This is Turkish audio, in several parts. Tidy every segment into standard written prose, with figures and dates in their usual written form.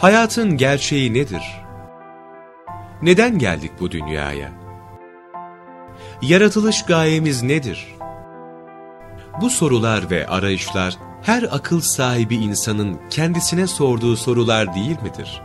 Hayatın gerçeği nedir? Neden geldik bu dünyaya? Yaratılış gayemiz nedir? Bu sorular ve arayışlar her akıl sahibi insanın kendisine sorduğu sorular değil midir?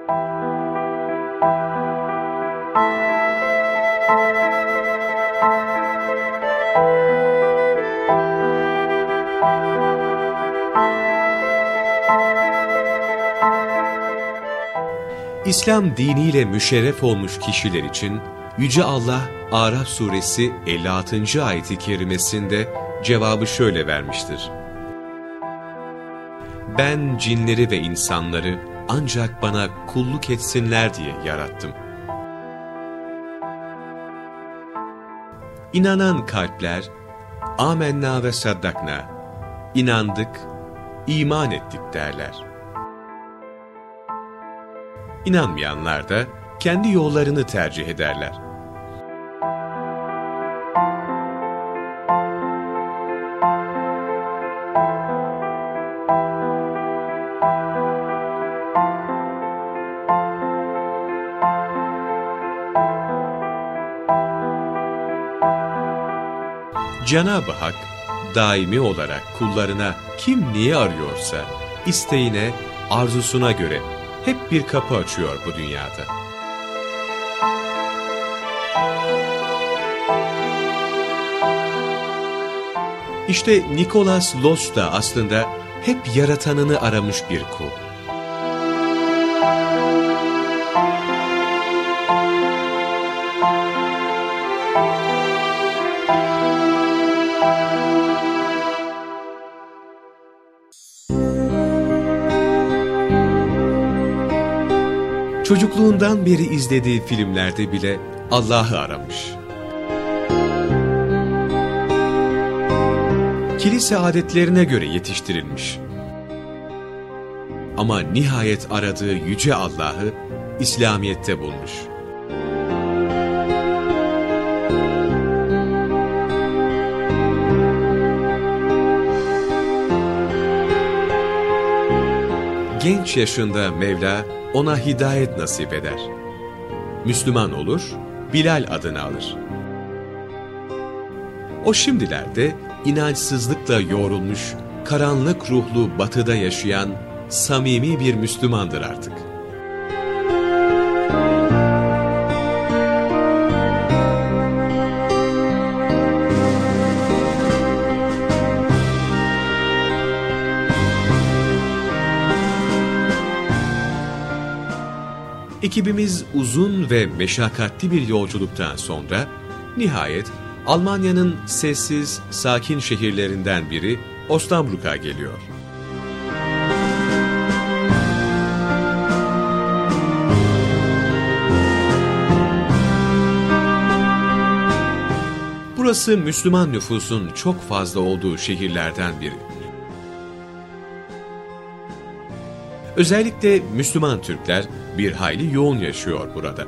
İslam diniyle müşerref olmuş kişiler için Yüce Allah Araf suresi 56. ayet-i kerimesinde cevabı şöyle vermiştir. Ben cinleri ve insanları ancak bana kulluk etsinler diye yarattım. İnanan kalpler, amenna ve saddakna, inandık, iman ettik derler. İnanmayanlar da kendi yollarını tercih ederler. Cenab-ı Hak daimi olarak kullarına kim niye arıyorsa isteğine, arzusuna göre hep bir kapı açıyor bu dünyada. İşte Nicholas Loss da aslında hep yaratanını aramış bir kul. Çocukluğundan beri izlediği filmlerde bile Allah'ı aramış. Kilise adetlerine göre yetiştirilmiş. Ama nihayet aradığı Yüce Allah'ı İslamiyet'te bulmuş. Genç yaşında Mevla ona hidayet nasip eder. Müslüman olur, Bilal adını alır. O şimdilerde inançsızlıkla yoğrulmuş, karanlık ruhlu batıda yaşayan samimi bir Müslümandır artık. Ekibimiz uzun ve meşakkatli bir yolculuktan sonra nihayet Almanya'nın sessiz, sakin şehirlerinden biri Osnabrück'a geliyor. Burası Müslüman nüfusun çok fazla olduğu şehirlerden biri. Özellikle Müslüman Türkler bir hayli yoğun yaşıyor burada.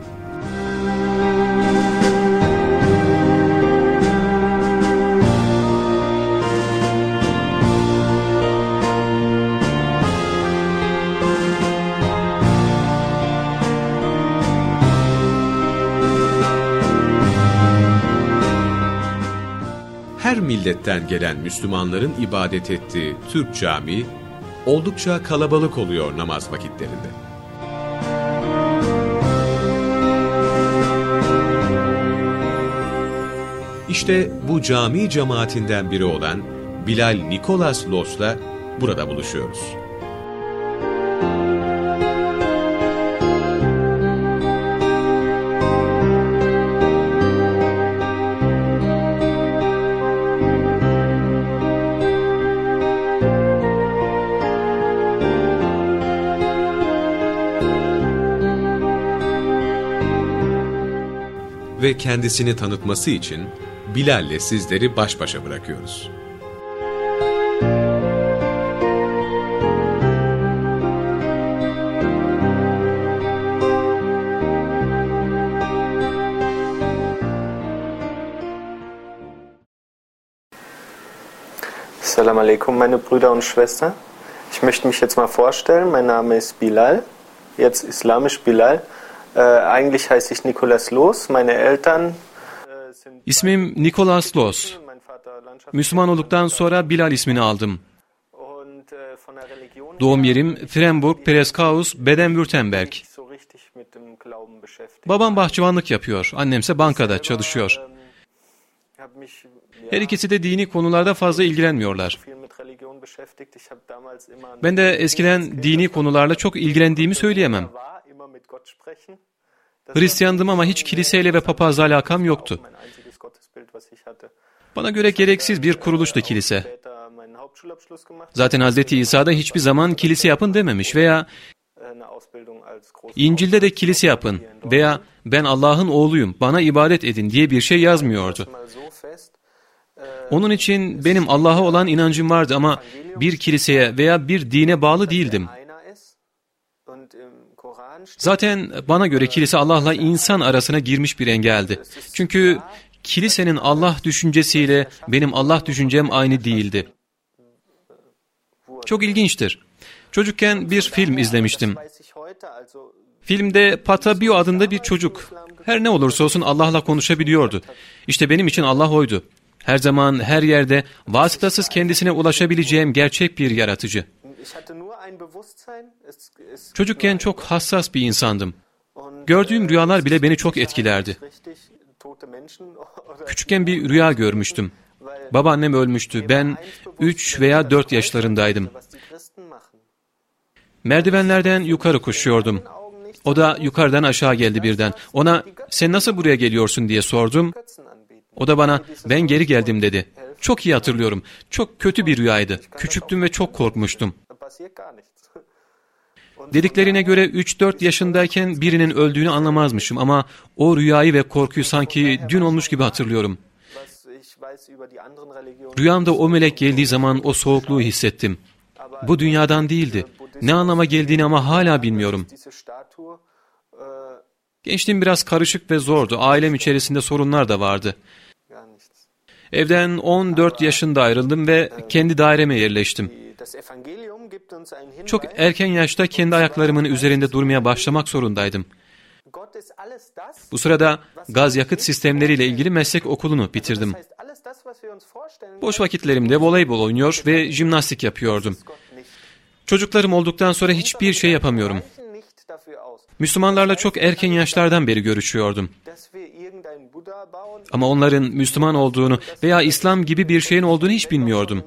Her milletten gelen Müslümanların ibadet ettiği Türk camii oldukça kalabalık oluyor namaz vakitlerinde. İşte bu cami cemaatinden biri olan Bilal Nicholas Loss'la burada buluşuyoruz. Ve kendisini tanıtması için Bilal'le sizleri baş başa bırakıyoruz. Assalamu alaikum, meine Brüder und Schwestern. Ich möchte mich jetzt mal vorstellen. Mein Name ist Bilal. Jetzt islamisch Bilal. Eigentlich heiße ich Nicolas Loos. Meine Eltern İsmim Nicolas Loos. Müslüman olduktan sonra Bilal ismini aldım. Doğum yerim Freiburg-Perescaus, Baden-Württemberg. Babam bahçıvanlık yapıyor, annemse bankada çalışıyor. Her ikisi de dini konularda fazla ilgilenmiyorlar. Ben de eskiden dini konularla çok ilgilendiğimi söyleyemem. Hristiyandım ama hiç kiliseyle ve papazla alakam yoktu. Bana göre gereksiz bir kuruluştu kilise. Zaten Hazreti İsa da hiçbir zaman kilise yapın dememiş veya İncil'de de kilise yapın veya ben Allah'ın oğluyum, bana ibadet edin diye bir şey yazmıyordu. Onun için benim Allah'a olan inancım vardı ama bir kiliseye veya bir dine bağlı değildim. Zaten bana göre kilise Allah'la insan arasına girmiş bir engeldi. Çünkü kilisenin Allah düşüncesiyle benim Allah düşüncem aynı değildi. Çok ilginçtir. Çocukken bir film izlemiştim. Filmde Patabio adında bir çocuk, her ne olursa olsun Allah'la konuşabiliyordu. İşte benim için Allah oydu. Her zaman, her yerde vasıtasız kendisine ulaşabileceğim gerçek bir yaratıcı. Çocukken çok hassas bir insandım. Gördüğüm rüyalar bile beni çok etkilerdi. Küçükken bir rüya görmüştüm. Babaannem ölmüştü. Ben 3 veya 4 yaşlarındaydım. Merdivenlerden yukarı koşuyordum. O da yukarıdan aşağı geldi birden. Ona sen nasıl buraya geliyorsun diye sordum. O da bana ben geri geldim dedi. Çok iyi hatırlıyorum. Çok kötü bir rüyaydı. Küçüktüm ve çok korkmuştum. Dediklerine göre 3-4 yaşındayken birinin öldüğünü anlamazmışım ama o rüyayı ve korkuyu sanki dün olmuş gibi hatırlıyorum. Rüyamda o melek geldiği zaman o soğukluğu hissettim. Bu dünyadan değildi. Ne anlama geldiğini ama hala bilmiyorum. Gençliğim biraz karışık ve zordu. Ailem içerisinde sorunlar da vardı. Evden 14 yaşında ayrıldım ve kendi daireme yerleştim. Çok erken yaşta kendi ayaklarımın üzerinde durmaya başlamak zorundaydım. Bu sırada gaz yakıt sistemleriyle ilgili meslek okulunu bitirdim. Boş vakitlerimde voleybol oynuyor ve jimnastik yapıyordum. Çocuklarım olduktan sonra hiçbir şey yapamıyorum. Müslümanlarla çok erken yaşlardan beri görüşüyordum. Ama onların Müslüman olduğunu veya İslam gibi bir şeyin olduğunu hiç bilmiyordum.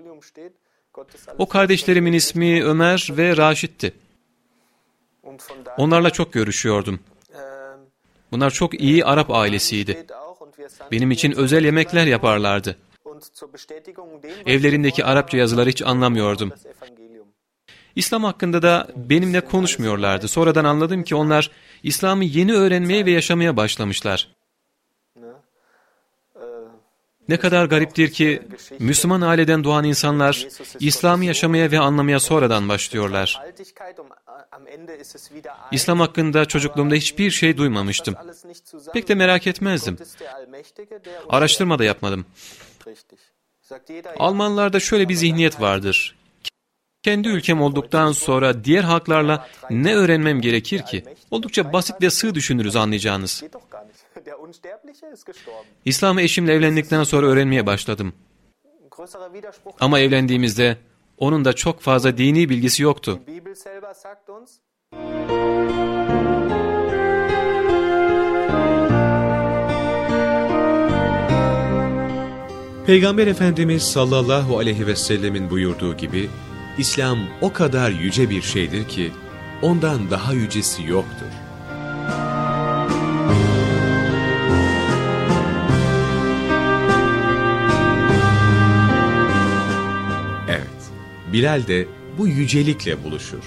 O kardeşlerimin ismi Ömer ve Raşit'ti. Onlarla çok görüşüyordum. Bunlar çok iyi Arap ailesiydi. Benim için özel yemekler yaparlardı. Evlerindeki Arapça yazıları hiç anlamıyordum. İslam hakkında da benimle konuşmuyorlardı. Sonradan anladım ki onlar İslam'ı yeni öğrenmeye ve yaşamaya başlamışlar. Ne kadar gariptir ki Müslüman aileden doğan insanlar İslam'ı yaşamaya ve anlamaya sonradan başlıyorlar. İslam hakkında çocukluğumda hiçbir şey duymamıştım. Pek de merak etmezdim. Araştırma da yapmadım. Almanlarda şöyle bir zihniyet vardır. Kendi ülkem olduktan sonra diğer halklarla ne öğrenmem gerekir ki? Oldukça basit ve sığ düşünürüz anlayacağınız. İslam'ı eşimle evlendikten sonra öğrenmeye başladım. Ama evlendiğimizde onun da çok fazla dini bilgisi yoktu. Peygamber Efendimiz sallallahu aleyhi ve sellemin buyurduğu gibi, İslam o kadar yüce bir şeydir ki, ondan daha yücesi yoktur. Evet, Bilal de bu yücelikle buluşur.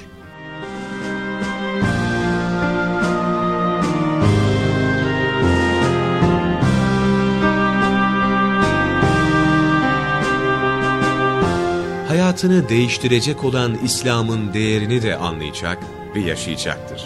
Hayatını değiştirecek olan İslam'ın değerini de anlayacak ve yaşayacaktır.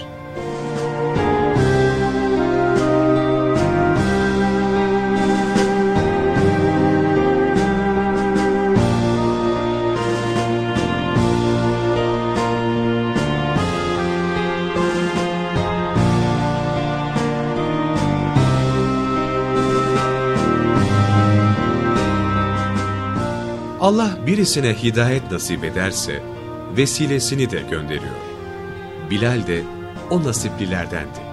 Allah birisine hidayet nasip ederse vesilesini de gönderiyor. Bilal de o nasiplilerdendi.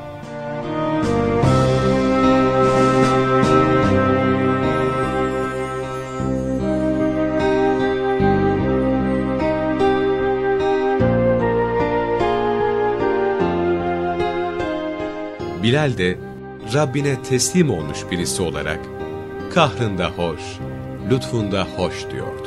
Bilal de Rabbine teslim olmuş birisi olarak kahrında hoş, lütfunda hoş diyordu.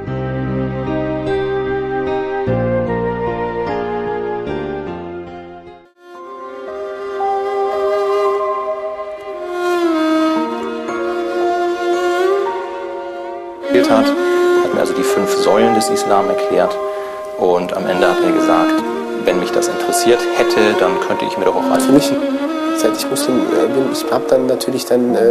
Hat mir also die 5 Säulen des Islam erklärt und am Ende hat er gesagt, wenn mich das interessiert hätte, dann könnte ich mir doch auch Für mich, seit ich Muslim bin, ich habe dann natürlich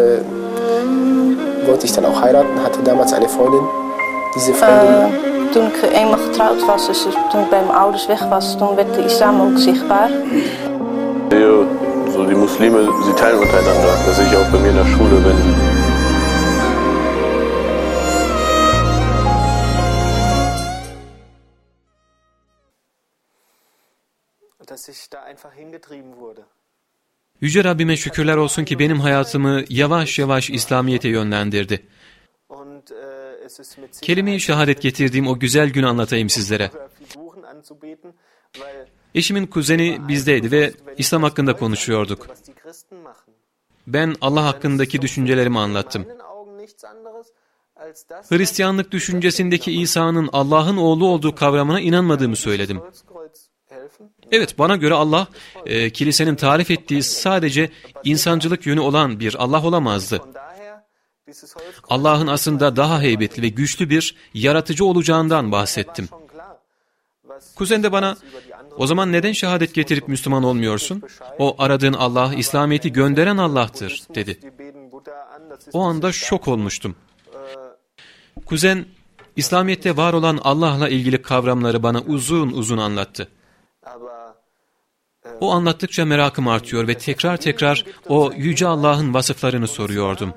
wollte ich dann auch heiraten, hatte damals eine Freundin. Diese Freundin. Toen ik eenmaal getrouwd was, dus toen ik bij mijn ouders weg was, toen werd de islam ook zichtbaar. So die Muslime, sie teilen untereinander. Das sehe ich auch bei mir in der Schule, wenn Yüce Rabbime şükürler olsun ki benim hayatımı yavaş yavaş İslamiyet'e yönlendirdi. Kelime-i şehadet getirdiğim o güzel günü anlatayım sizlere. Eşimin kuzeni bizdeydi ve İslam hakkında konuşuyorduk. Ben Allah hakkındaki düşüncelerimi anlattım. Hristiyanlık düşüncesindeki İsa'nın Allah'ın oğlu olduğu kavramına inanmadığımı söyledim. Evet, bana göre Allah, kilisenin tarif ettiği sadece insancılık yönü olan bir Allah olamazdı. Allah'ın aslında daha heybetli ve güçlü bir yaratıcı olacağından bahsettim. Kuzen de bana, o zaman neden şehadet getirip Müslüman olmuyorsun? O aradığın Allah, İslamiyet'i gönderen Allah'tır, dedi. O anda şok olmuştum. Kuzen, İslamiyet'te var olan Allah'la ilgili kavramları bana uzun uzun anlattı. O anlattıkça merakım artıyor ve tekrar tekrar o Yüce Allah'ın vasıflarını soruyordum.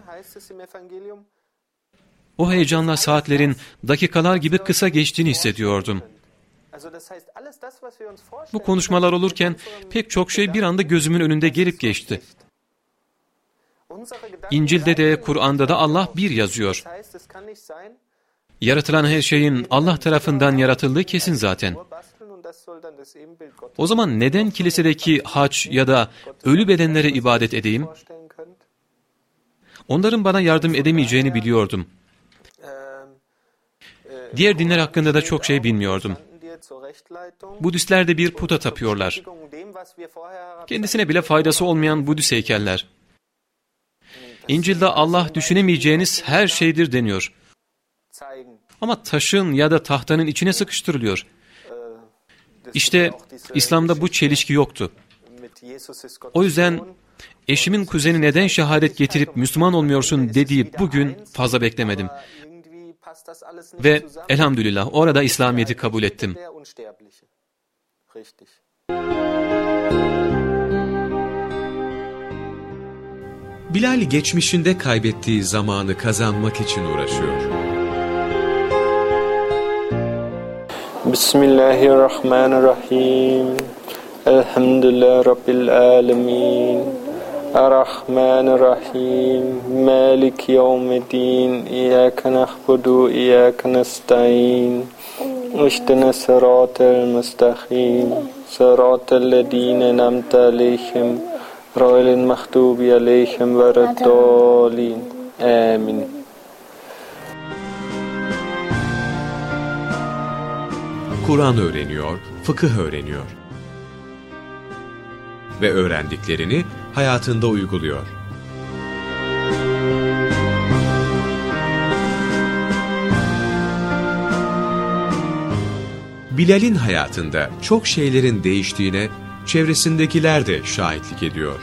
O heyecanla saatlerin dakikalar gibi kısa geçtiğini hissediyordum. Bu konuşmalar olurken pek çok şey bir anda gözümün önünde gelip geçti. İncil'de de Kur'an'da da Allah bir yazıyor. Yaratılan her şeyin Allah tarafından yaratıldığı kesin zaten. O zaman neden kilisedeki hac ya da ölü bedenlere ibadet edeyim? Onların bana yardım edemeyeceğini biliyordum. Diğer dinler hakkında da çok şey bilmiyordum. Budistler de bir puta tapıyorlar. Kendisine bile faydası olmayan Budist heykeller. İncil'de Allah düşünemeyeceğiniz her şeydir deniyor. Ama taşın ya da tahtanın içine sıkıştırılıyor. İşte İslam'da bu çelişki yoktu. O yüzden eşimin kuzeni neden şehadet getirip Müslüman olmuyorsun dediği bugün fazla beklemedim. Ve elhamdülillah orada İslamiyet'i kabul ettim. Bilal geçmişinde kaybettiği zamanı kazanmak için uğraşıyor. Bismillahirrahmanirrahim. Elhamdülillah Rabbil alemin. Errahmanirrahim. Malik yevmiddin. İyyâke na'budu, İyyâke nestaîn. İhdina sıratal müstakîm. Sıratal lezîne en'amte aleyhim. Ghayril mağdûbi aleyhim veleddâlîn. Amin. Kur'an öğreniyor, fıkıh öğreniyor. Ve öğrendiklerini hayatında uyguluyor. Bilal'in hayatında çok şeylerin değiştiğine çevresindekiler de şahitlik ediyor.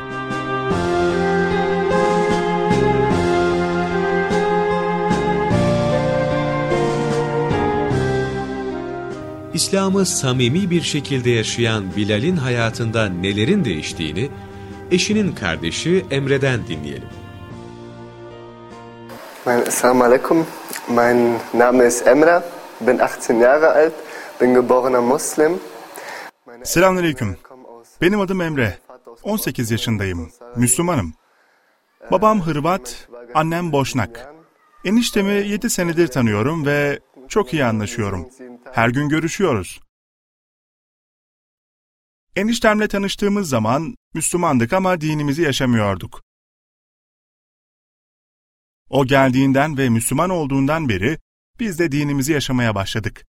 İslam'ı samimi bir şekilde yaşayan Bilal'in hayatında nelerin değiştiğini eşinin kardeşi Emre'den dinleyelim. Assalamu alaikum. Mein Name ist Emre. Bin 18 Jahre alt. Bin geborener Muslim. Selamünaleyküm. Benim adım Emre. 18 yaşındayım. Müslümanım. Babam Hırvat, annem Boşnak. Eniştemi 7 senedir tanıyorum ve çok iyi anlaşıyorum. Her gün görüşüyoruz. Eniştemle tanıştığımız zaman Müslümandık ama dinimizi yaşamıyorduk. O geldiğinden ve Müslüman olduğundan beri biz de dinimizi yaşamaya başladık.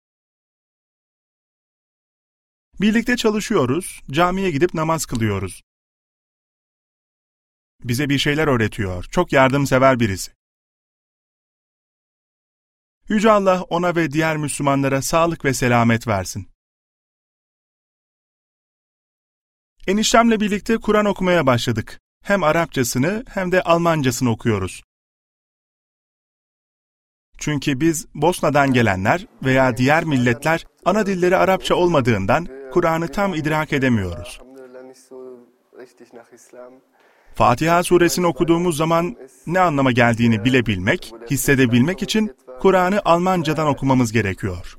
Birlikte çalışıyoruz, camiye gidip namaz kılıyoruz. Bize bir şeyler öğretiyor, çok yardımsever birisi. Yüce Allah ona ve diğer Müslümanlara sağlık ve selamet versin. Eniştemle birlikte Kur'an okumaya başladık. Hem Arapçasını hem de Almancasını okuyoruz. Çünkü biz Bosna'dan gelenler veya diğer milletler ana dilleri Arapça olmadığından Kur'an'ı tam idrak edemiyoruz. Fatiha suresini okuduğumuz zaman ne anlama geldiğini bilebilmek, hissedebilmek için Kur'an'ı Almancadan okumamız gerekiyor.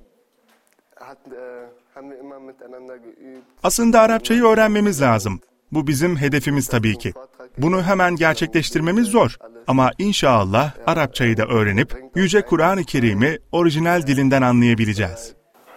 Aslında Arapçayı öğrenmemiz lazım. Bu bizim hedefimiz tabii ki. Bunu hemen gerçekleştirmemiz zor. Ama inşallah Arapçayı da öğrenip Yüce Kur'an-ı Kerim'i orijinal dilinden anlayabileceğiz.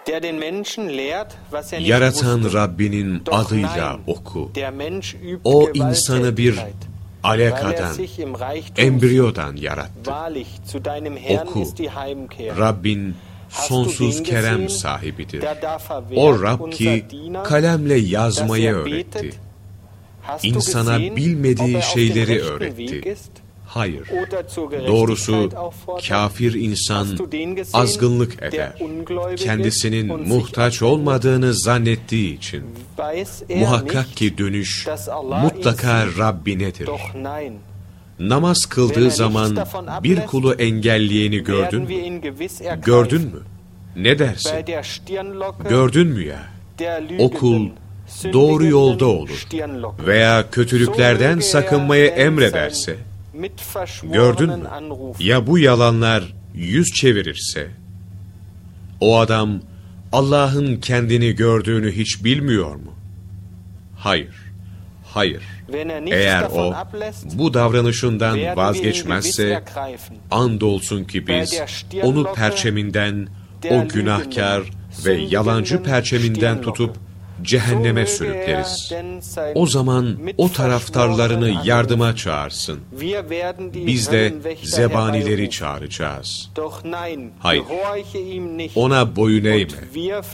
Yaratan Rabbinin adıyla oku. O insanı bir alakadan, embriyodan yarattı. Oku. Rabbin sonsuz kerem sahibidir. O Rab ki kalemle yazmayı öğretti. İnsana bilmediği şeyleri öğretti. Hayır. Doğrusu kafir insan azgınlık eder. Kendisinin muhtaç olmadığını zannettiği için. Muhakkak ki dönüş mutlaka Rabbinedir. Namaz kıldığı zaman bir kulu engelleyeni gördün mü? Gördün mü? Ne dersin? Gördün mü ya? O kul doğru yolda olur veya kötülüklerden sakınmayı emrederse, gördün mü? Ya bu yalanlar yüz çevirirse? O adam Allah'ın kendini gördüğünü hiç bilmiyor mu? Hayır, hayır. Eğer o bu davranışından vazgeçmezse, andolsun ki biz onu perçeminden, o günahkar ve yalancı perçeminden tutup cehenneme sürükleriz. O zaman o taraftarlarını yardıma çağırsın. Biz de zebanileri çağıracağız. Hayır, ona boyun eğme.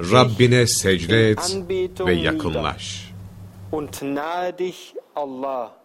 Rabbine secde et ve yakınlaş. Und nahe dich Allah.